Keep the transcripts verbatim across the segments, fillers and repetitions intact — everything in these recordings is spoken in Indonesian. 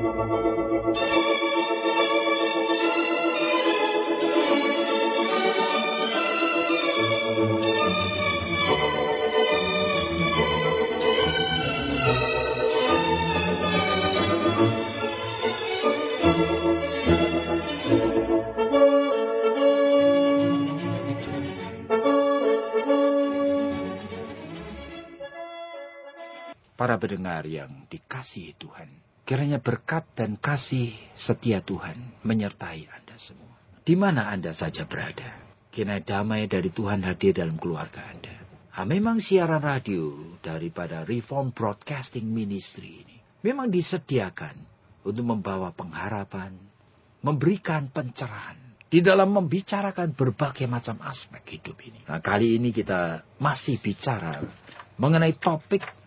Para pendengar yang dikasihi Tuhan, kiranya berkat dan kasih setia Tuhan menyertai Anda semua. Di mana Anda saja berada, kiranya damai dari Tuhan hadir dalam keluarga Anda. Nah, memang siaran radio daripada Reform Broadcasting Ministry ini memang disediakan untuk membawa pengharapan, memberikan pencerahan di dalam membicarakan berbagai macam aspek hidup ini. Nah, kali ini kita masih bicara mengenai topik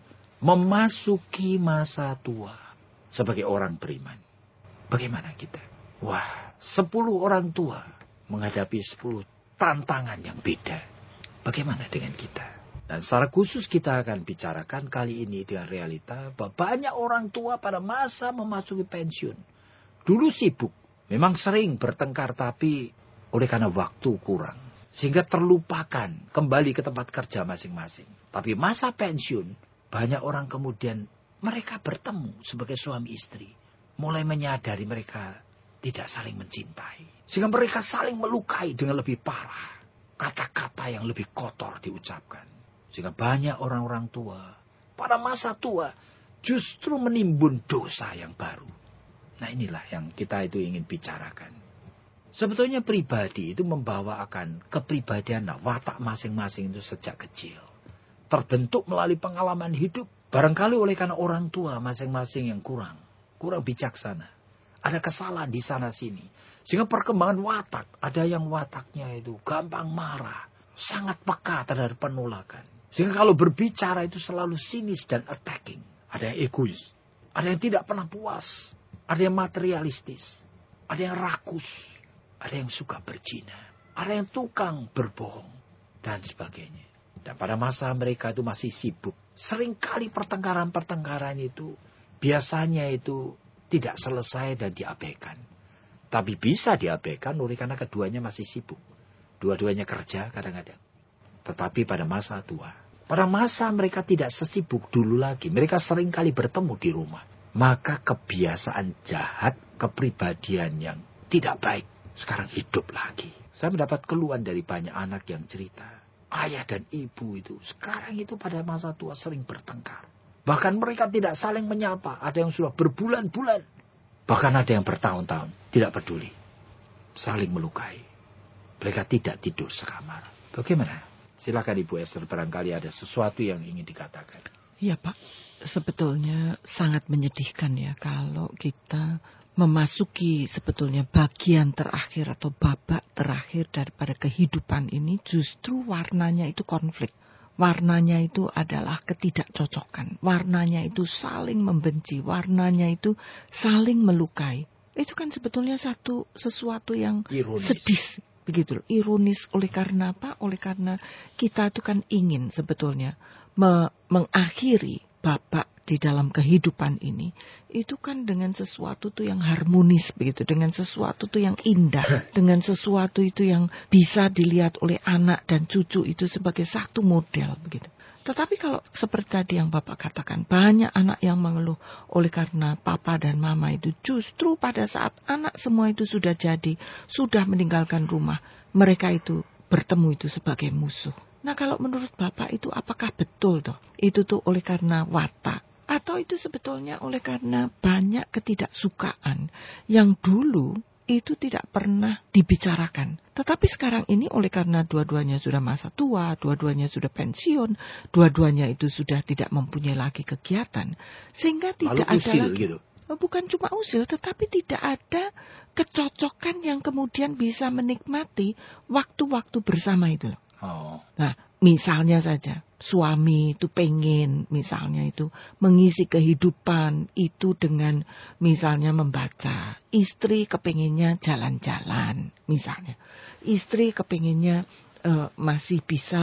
memasuki masa tua sebagai orang beriman. Bagaimana kita? Wah, sepuluh orang tua menghadapi sepuluh tantangan yang beda. Bagaimana dengan kita? Dan secara khusus kita akan bicarakan kali ini dengan realita bahwa banyak orang tua pada masa memasuki pensiun. Dulu sibuk, memang sering bertengkar, tapi oleh karena waktu kurang, sehingga terlupakan kembali ke tempat kerja masing-masing. Tapi masa pensiun, banyak orang kemudian mereka bertemu sebagai suami istri. Mulai menyadari mereka tidak saling mencintai. Sehingga mereka saling melukai dengan lebih parah. Kata-kata yang lebih kotor diucapkan. Sehingga banyak orang-orang tua pada masa tua justru menimbun dosa yang baru. Nah, inilah yang kita itu ingin bicarakan. Sebetulnya pribadi itu membawa akan kepribadian watak masing-masing itu sejak kecil. Terbentuk melalui pengalaman hidup. Barangkali oleh karena orang tua masing-masing yang kurang. Kurang bijaksana. Ada kesalahan di sana sini. Sehingga perkembangan watak. Ada yang wataknya itu gampang marah. Sangat peka terhadap penolakan. Sehingga kalau berbicara itu selalu sinis dan attacking. Ada yang egois. Ada yang tidak pernah puas. Ada yang materialistis. Ada yang rakus. Ada yang suka berzina. Ada yang tukang berbohong. Dan sebagainya. Dan pada masa mereka itu masih sibuk. Seringkali pertengkaran-pertengkaran itu biasanya itu tidak selesai dan diabaikan. Tapi bisa diabaikan oleh karena keduanya masih sibuk. Dua-duanya kerja kadang-kadang. Tetapi pada masa tua, pada masa mereka tidak sesibuk dulu lagi. Mereka seringkali bertemu di rumah. Maka kebiasaan jahat, kepribadian yang tidak baik sekarang hidup lagi. Saya mendapat keluhan dari banyak anak yang cerita. Ayah dan ibu itu sekarang itu pada masa tua sering bertengkar. Bahkan mereka tidak saling menyapa. Ada yang sudah berbulan-bulan. Bahkan ada yang bertahun-tahun. Tidak peduli. Saling melukai. Mereka tidak tidur sekamar. Bagaimana? Silakan Ibu Esther, barangkali ada sesuatu yang ingin dikatakan. Iya Pak. Sebetulnya sangat menyedihkan ya kalau kita memasuki sebetulnya bagian terakhir atau babak terakhir daripada kehidupan ini, justru warnanya itu konflik. Warnanya itu adalah ketidakcocokan. Warnanya itu saling membenci. Warnanya itu saling melukai. Itu kan sebetulnya satu sesuatu yang ironis. Sedih. Begitu loh. Ironis oleh karena apa? Oleh karena kita itu kan ingin sebetulnya me- mengakhiri babak di dalam kehidupan ini, itu kan dengan sesuatu tuh yang harmonis begitu, dengan sesuatu tuh yang indah, dengan sesuatu itu yang bisa dilihat oleh anak dan cucu itu sebagai satu model begitu. Tetapi kalau seperti tadi yang Bapak katakan, banyak anak yang mengeluh oleh karena papa dan mama itu justru pada saat anak semua itu sudah jadi, sudah meninggalkan rumah, mereka itu bertemu itu sebagai musuh. Nah kalau menurut Bapak itu apakah betul toh? Itu tuh oleh karena watak. Atau itu sebetulnya oleh karena banyak ketidaksukaan yang dulu itu tidak pernah dibicarakan. Tetapi sekarang ini oleh karena dua-duanya sudah masa tua, dua-duanya sudah pensiun, dua-duanya itu sudah tidak mempunyai lagi kegiatan. Sehingga tidak Lalu ada usil, lagi. Gitu. Bukan cuma usil, tetapi tidak ada kecocokan yang kemudian bisa menikmati waktu-waktu bersama itu loh. Oh. Nah, misalnya saja, suami itu pengen misalnya itu mengisi kehidupan itu dengan misalnya membaca. Istri kepengennya jalan-jalan misalnya. Istri kepengennya uh, masih bisa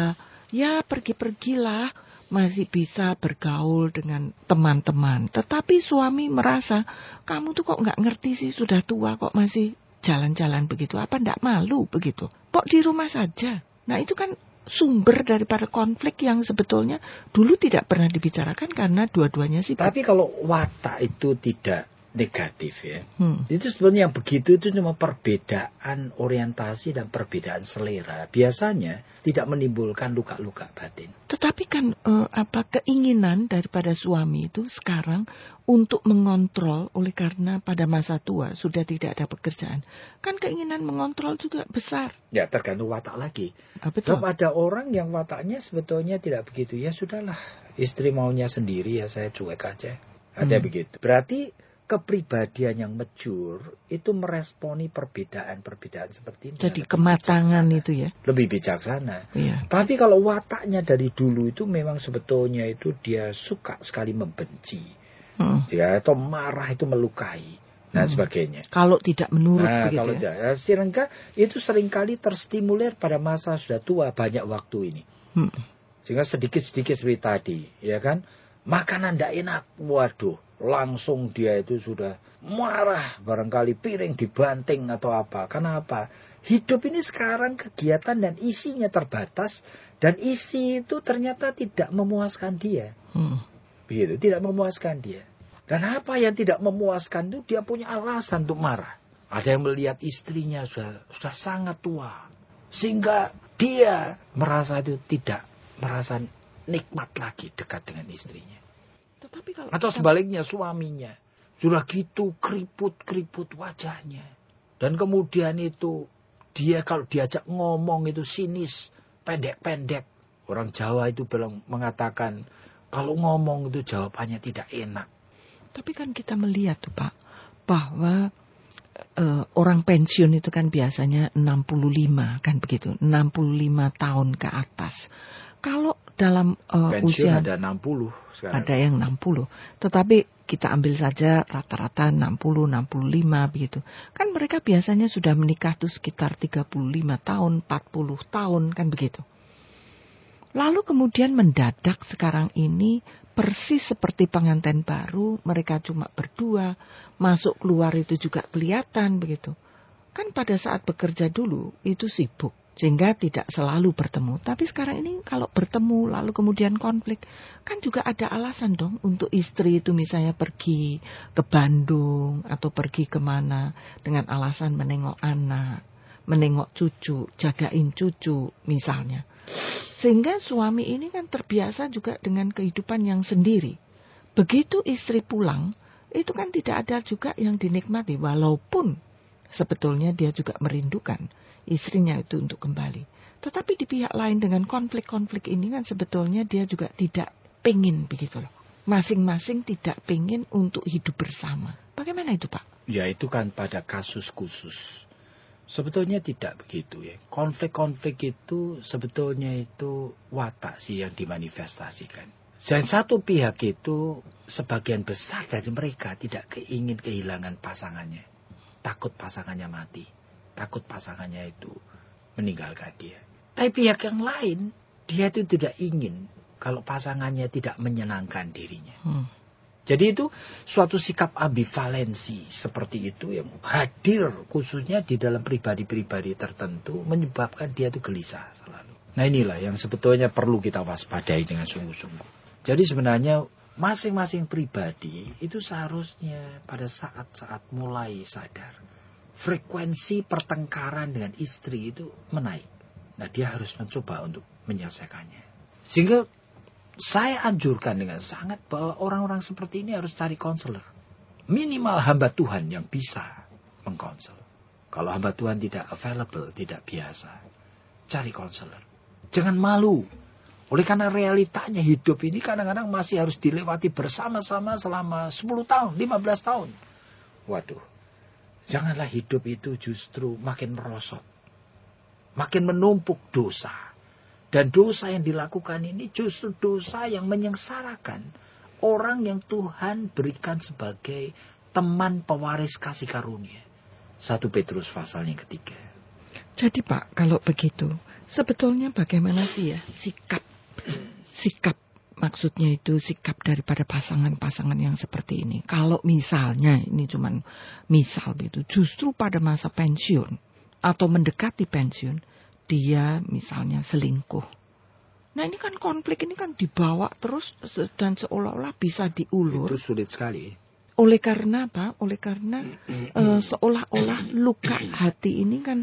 Ya pergi-pergilah, masih bisa bergaul dengan teman-teman. Tetapi suami merasa, kamu tuh kok nggak ngerti sih, sudah tua kok masih jalan-jalan begitu. Apa ndak malu begitu? Kok di rumah saja? Nah itu kan sumber daripada konflik yang sebetulnya dulu tidak pernah dibicarakan karena dua-duanya sih. Tapi kalau watak itu tidak negatif ya, Hmm. itu sebenarnya yang begitu itu cuma perbedaan orientasi dan perbedaan selera. Biasanya tidak menimbulkan luka-luka batin. Tetapi kan eh, apa keinginan daripada suami itu sekarang untuk mengontrol, oleh karena pada masa tua sudah tidak ada pekerjaan, kan keinginan mengontrol juga besar. Ya tergantung watak lagi. Ah, betul. Sebab ada orang yang wataknya sebetulnya tidak begitu. Ya sudahlah, istri maunya sendiri ya saya cuek aja. Ada Hmm. begitu. Berarti kepribadian yang mature itu meresponi perbedaan-perbedaan seperti ini. Jadi lebih kematangan bijaksana. itu ya. Lebih bijaksana. Iya. Tapi kalau wataknya dari dulu itu memang sebetulnya itu dia suka sekali membenci. Hmm. Ya, atau marah itu melukai. Dan Hmm. sebagainya. Kalau tidak menurut Nah, begitu kalau ya. tidak, ya, sehingga itu seringkali terstimulir pada masa sudah tua banyak waktu ini. Hmm. Sehingga sedikit-sedikit seperti tadi, ya kan? Makanan tidak enak, waduh, langsung dia itu sudah marah, barangkali piring dibanting atau apa. Kenapa? Hidup ini sekarang kegiatan dan isinya terbatas, dan isi itu ternyata tidak memuaskan dia. Hmm. Begitu, tidak memuaskan dia. Dan apa yang tidak memuaskan itu dia punya alasan untuk marah. Ada yang melihat istrinya sudah, sudah sangat tua, sehingga dia merasa itu tidak merasa nikmat lagi dekat dengan istrinya. Tetapi kalau Atau kita- sebaliknya suaminya sudah gitu keriput-keriput wajahnya. Dan kemudian itu dia kalau diajak ngomong itu sinis, pendek-pendek. Orang Jawa itu bilang mengatakan kalau ngomong itu jawabannya tidak enak. Tapi kan kita melihat tuh Pak, bahwa eh, orang pensiun itu kan biasanya enam puluh lima kan begitu, enam puluh lima tahun ke atas. Kalau dalam eh, Pensiun usia ada enam puluh sekarang. ada yang enam puluh, tetapi kita ambil saja rata-rata enam puluh, enam puluh lima begitu. Kan mereka biasanya sudah menikah tuh sekitar tiga puluh lima tahun, empat puluh tahun kan begitu. Lalu kemudian mendadak sekarang ini persis seperti pengantin baru, mereka cuma berdua, masuk keluar itu juga kelihatan begitu. Kan pada saat bekerja dulu itu sibuk, sehingga tidak selalu bertemu. Tapi sekarang ini kalau bertemu lalu kemudian konflik, kan juga ada alasan dong untuk istri itu misalnya pergi ke Bandung atau pergi kemana dengan alasan menengok anak, menengok cucu, jagain cucu misalnya. Sehingga suami ini kan terbiasa juga dengan kehidupan yang sendiri. Begitu istri pulang, itu kan tidak ada juga yang dinikmati. Walaupun sebetulnya dia juga merindukan istrinya itu untuk kembali. Tetapi di pihak lain dengan konflik-konflik ini kan sebetulnya dia juga tidak pengen begitu loh. Masing-masing tidak pengen untuk hidup bersama. Bagaimana itu Pak? Ya itu kan pada kasus khusus. Sebetulnya tidak begitu ya. Konflik-konflik itu sebetulnya itu watak sih yang dimanifestasikan. Dan satu pihak itu sebagian besar dari mereka tidak ingin kehilangan pasangannya. Takut pasangannya mati. Takut pasangannya itu meninggalkan dia. Tapi pihak yang lain, dia itu tidak ingin kalau pasangannya tidak menyenangkan dirinya. Hmm. Jadi itu suatu sikap ambivalensi seperti itu yang hadir khususnya di dalam pribadi-pribadi tertentu menyebabkan dia itu gelisah selalu. Nah inilah yang sebetulnya perlu kita waspadai dengan sungguh-sungguh. Jadi sebenarnya masing-masing pribadi itu seharusnya pada saat-saat mulai sadar frekuensi pertengkaran dengan istri itu menaik. Nah dia harus mencoba untuk menyelesaikannya. Sehingga saya anjurkan dengan sangat bahwa orang-orang seperti ini harus cari konselor. Minimal hamba Tuhan yang bisa mengkonsel. Kalau hamba Tuhan tidak available, tidak biasa, cari konselor. Jangan malu. Oleh karena realitanya hidup ini kadang-kadang masih harus dilewati bersama-sama selama sepuluh tahun, lima belas tahun. Waduh, janganlah hidup itu justru makin merosot. Makin menumpuk dosa. Dan dosa yang dilakukan ini justru dosa yang menyengsarakan orang yang Tuhan berikan sebagai teman pewaris kasih karunia. satu Petrus pasal yang ketiga. Jadi Pak, kalau begitu, sebetulnya bagaimana sih ya sikap, sikap maksudnya itu sikap daripada pasangan-pasangan yang seperti ini. Kalau misalnya, ini cuman misal gitu, justru pada masa pensiun atau mendekati pensiun, dia misalnya selingkuh. Nah ini kan konflik ini kan dibawa terus dan seolah-olah bisa diulur. Itu sulit sekali. Oleh karena apa? Oleh karena uh, seolah-olah luka hati ini kan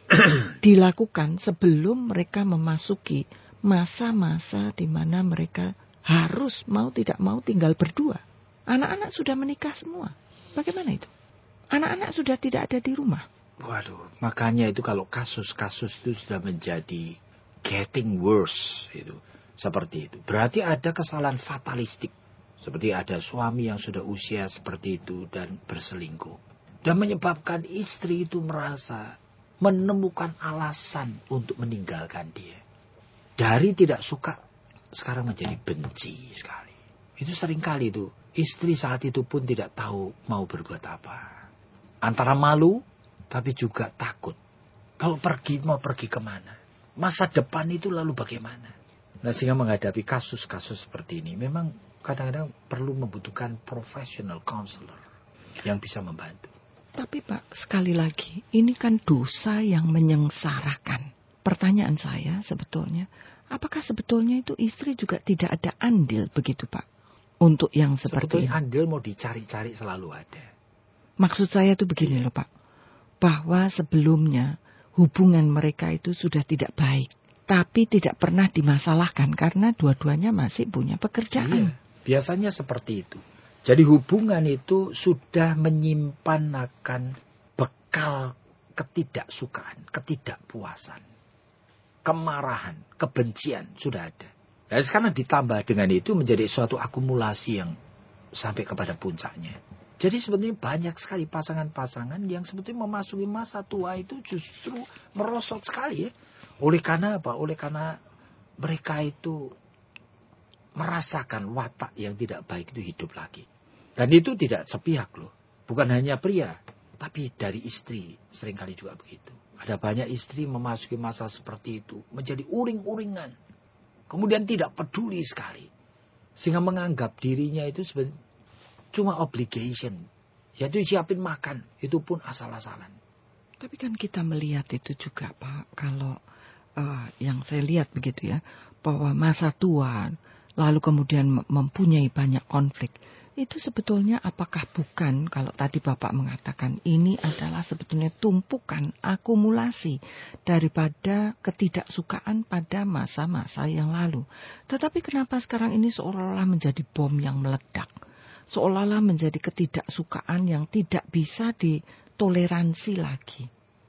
dilakukan sebelum mereka memasuki masa-masa di mana mereka harus mau tidak mau tinggal berdua. Anak-anak sudah menikah semua. Bagaimana itu? Anak-anak sudah tidak ada di rumah. Waduh, makanya itu kalau kasus-kasus itu sudah menjadi getting worse itu. Seperti itu. Berarti ada kesalahan fatalistik. Seperti ada suami yang sudah usia seperti itu dan berselingkuh. Dan menyebabkan istri itu merasa menemukan alasan untuk meninggalkan dia. Dari tidak suka, sekarang menjadi benci sekali. Itu seringkali itu. Istri saat itu pun tidak tahu mau berbuat apa. Antara malu, tapi juga takut. Kalau pergi, mau pergi kemana? Masa depan itu lalu bagaimana? Nah, sehingga menghadapi kasus-kasus seperti ini, memang kadang-kadang perlu membutuhkan professional counselor yang bisa membantu. Tapi Pak, sekali lagi, ini kan dosa yang menyengsarakan. Pertanyaan saya sebetulnya, apakah sebetulnya itu istri juga tidak ada andil begitu Pak? Untuk yang seperti sebetulnya ini. Andil mau dicari-cari selalu ada. Maksud saya itu begini iya. loh Pak. Bahwa sebelumnya hubungan mereka itu sudah tidak baik. Tapi tidak pernah dimasalahkan karena dua-duanya masih punya pekerjaan. Iya, biasanya seperti itu. Jadi hubungan itu sudah menyimpan akan bekal ketidaksukaan, ketidakpuasan, kemarahan, kebencian sudah ada. Dan sekarang ditambah dengan itu menjadi suatu akumulasi yang sampai kepada puncaknya. Jadi sebetulnya banyak sekali pasangan-pasangan yang sebetulnya memasuki masa tua itu justru merosot sekali ya. Oleh karena apa? Oleh karena mereka itu merasakan watak yang tidak baik itu hidup lagi. Dan itu tidak sepihak loh. Bukan hanya pria, tapi dari istri seringkali juga begitu. Ada banyak istri memasuki masa seperti itu menjadi uring-uringan. Kemudian tidak peduli sekali. Sehingga menganggap dirinya itu sebenarnya cuma obligation. Yaitu siapin makan. Itu pun asal-asalan. Tapi kan kita melihat itu juga Pak. Kalau uh, yang saya lihat begitu ya. Bahwa masa tua lalu kemudian mempunyai banyak konflik. Itu sebetulnya apakah bukan kalau tadi Bapak mengatakan ini adalah sebetulnya tumpukan akumulasi daripada ketidaksukaan pada masa-masa yang lalu. Tetapi kenapa sekarang ini seolah-olah menjadi bom yang meledak? Seolah-olah menjadi ketidaksukaan yang tidak bisa ditoleransi lagi.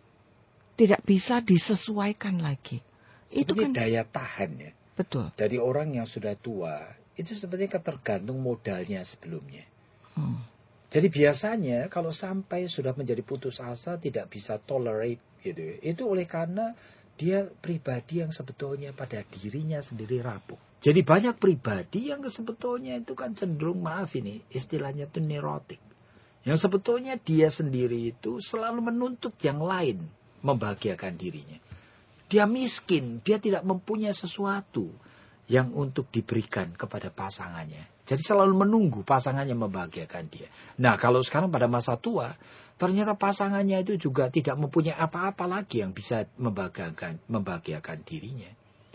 Tidak bisa disesuaikan lagi. Itu kan daya tahan ya. Betul. Dari orang yang sudah tua. Itu sebenarnya tergantung modalnya sebelumnya. Hmm. Jadi biasanya kalau sampai sudah menjadi putus asa tidak bisa tolerate gitu. Itu oleh karena dia pribadi yang sebetulnya pada dirinya sendiri rapuh. Jadi banyak pribadi yang sebetulnya itu kan cenderung maaf ini istilahnya itu neurotik. Yang sebetulnya dia sendiri itu selalu menuntut yang lain membahagiakan dirinya. Dia miskin, dia tidak mempunyai sesuatu yang untuk diberikan kepada pasangannya. Jadi selalu menunggu pasangannya membahagiakan dia. Nah kalau sekarang pada masa tua, ternyata pasangannya itu juga tidak mempunyai apa-apa lagi yang bisa membahagiakan, membahagiakan dirinya.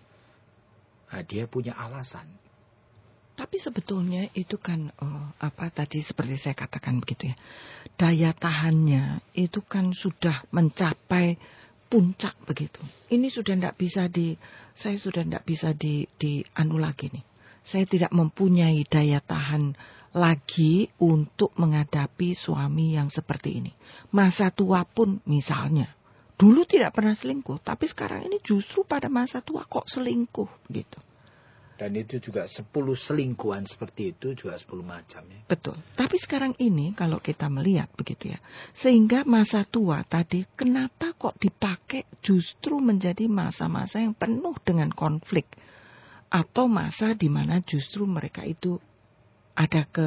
Nah, dia punya alasan. Tapi sebetulnya itu kan oh, apa tadi seperti saya katakan begitu ya. Daya tahannya itu kan sudah mencapai puncak begitu. Ini sudah tidak bisa di, saya sudah tidak bisa di, di anu lagi nih. Saya tidak mempunyai daya tahan lagi untuk menghadapi suami yang seperti ini. Masa tua pun misalnya, dulu tidak pernah selingkuh, tapi sekarang ini justru pada masa tua kok selingkuh gitu. Dan itu juga sepuluh selingkuhan seperti itu juga sepuluh macam ya. Betul. Tapi sekarang ini kalau kita melihat begitu ya. Sehingga masa tua tadi kenapa kok dipakai justru menjadi masa-masa yang penuh dengan konflik. Atau masa di mana justru mereka itu ada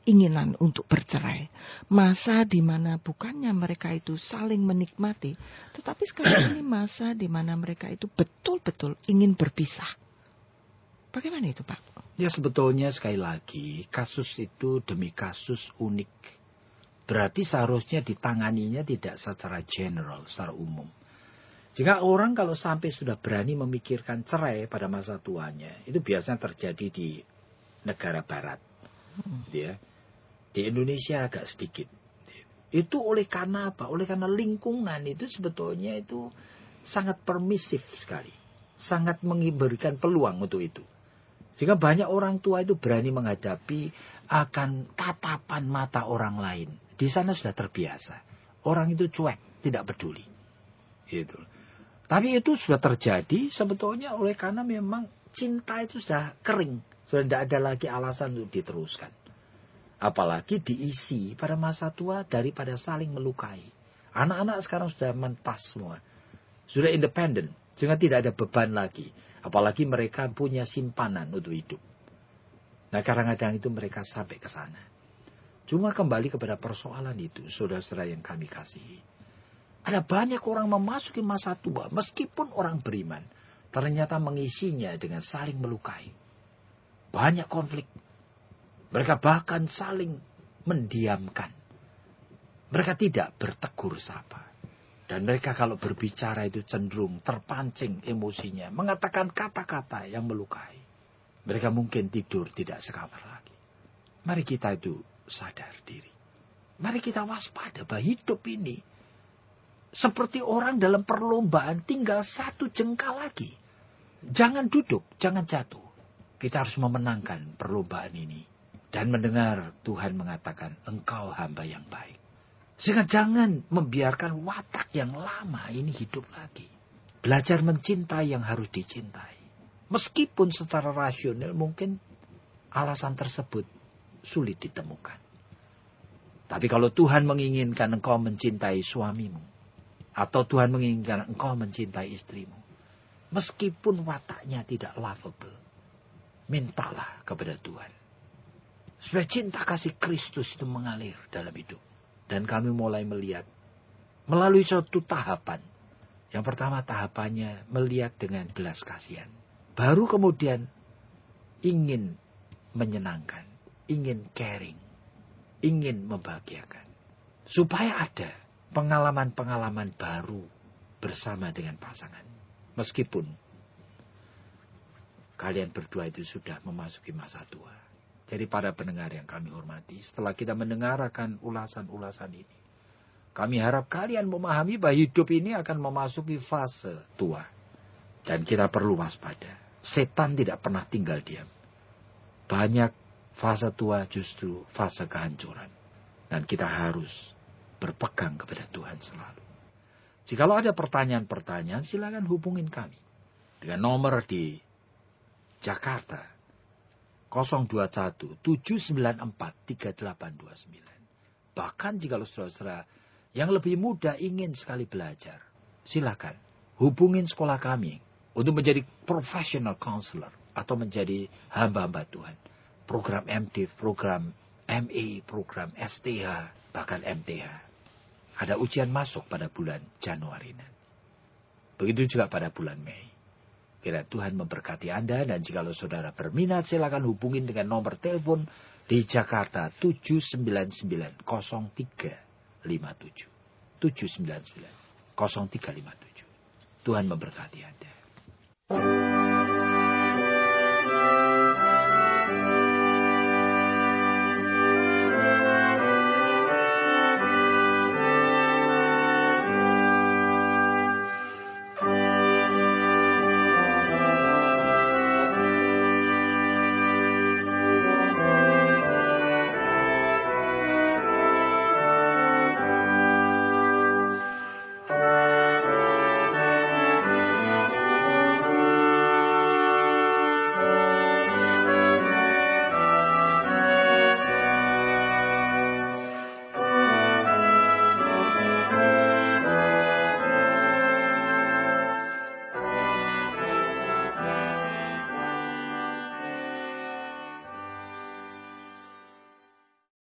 keinginan untuk bercerai. Masa di mana bukannya mereka itu saling menikmati, tetapi sekarang ini masa di mana mereka itu betul-betul ingin berpisah. Bagaimana itu, Pak? Ya, sebetulnya sekali lagi, kasus itu demi kasus unik. Berarti seharusnya ditanganinya tidak secara general, secara umum. Jika orang kalau sampai sudah berani memikirkan cerai pada masa tuanya, itu biasanya terjadi di negara barat. Hmm. Ya. Di Indonesia agak sedikit. Itu oleh karena apa? Oleh karena lingkungan itu sebetulnya itu sangat permisif sekali. Sangat memberikan peluang untuk itu. Sehingga banyak orang tua itu berani menghadapi akan tatapan mata orang lain. Di sana sudah terbiasa. Orang itu cuek, tidak peduli. Gitu. Tapi itu sudah terjadi sebetulnya oleh karena memang cinta itu sudah kering. Sudah tidak ada lagi alasan untuk diteruskan. Apalagi diisi pada masa tua daripada saling melukai. Anak-anak sekarang sudah mentas semua. Sudah independen. Sehingga tidak ada beban lagi. Apalagi mereka punya simpanan untuk hidup. Nah, kadang-kadang itu mereka sampai ke sana. Cuma kembali kepada persoalan itu, saudara-saudara yang kami kasihi. Ada banyak orang memasuki masa tua, meskipun orang beriman, ternyata mengisinya dengan saling melukai. Banyak konflik. Mereka bahkan saling mendiamkan. Mereka tidak bertegur sapa. Dan mereka kalau berbicara itu cenderung terpancing emosinya, mengatakan kata-kata yang melukai. Mereka mungkin tidur tidak sekamar lagi. Mari kita itu sadar diri. Mari kita waspada bahwa hidup ini seperti orang dalam perlombaan tinggal satu jengkal lagi. Jangan duduk, jangan jatuh. Kita harus memenangkan perlombaan ini. Dan mendengar Tuhan mengatakan, engkau hamba yang baik. Sehingga jangan membiarkan watak yang lama ini hidup lagi. Belajar mencintai yang harus dicintai. Meskipun secara rasional mungkin alasan tersebut sulit ditemukan. Tapi kalau Tuhan menginginkan engkau mencintai suamimu, atau Tuhan menginginkan engkau mencintai istrimu, meskipun wataknya tidak lovable, mintalah kepada Tuhan. Supaya cinta kasih Kristus itu mengalir dalam hidup. Dan kami mulai melihat melalui suatu tahapan. Yang pertama tahapannya melihat dengan belas kasihan. Baru kemudian ingin menyenangkan, ingin caring, ingin membahagiakan. Supaya ada pengalaman-pengalaman baru bersama dengan pasangan. Meskipun kalian berdua itu sudah memasuki masa tua. Jadi para pendengar yang kami hormati, setelah kita mendengarkan ulasan-ulasan ini, kami harap kalian memahami bahwa hidup ini akan memasuki fase tua. Dan kita perlu waspada. Setan tidak pernah tinggal diam. Banyak fase tua justru fase kehancuran. Dan kita harus berpegang kepada Tuhan selalu. Jikalau ada pertanyaan-pertanyaan, silakan hubungin kami. Dengan nomor di Jakarta nol dua satu tujuh sembilan empat tiga delapan dua sembilan. Bahkan jikalau saudara-saudara yang lebih muda ingin sekali belajar, silakan hubungin sekolah kami untuk menjadi professional counselor atau menjadi hamba-hamba Tuhan. Program M Div, program M A, program S T H, bahkan M T H. Ada ujian masuk pada bulan Januari nanti. Begitu juga pada bulan Mei. Kira Tuhan memberkati Anda, dan jika saudara berminat silakan hubungin dengan nomor telepon di Jakarta tujuh sembilan sembilan nol tiga lima tujuh. tujuh sembilan sembilan nol tiga lima tujuh. Tuhan memberkati Anda.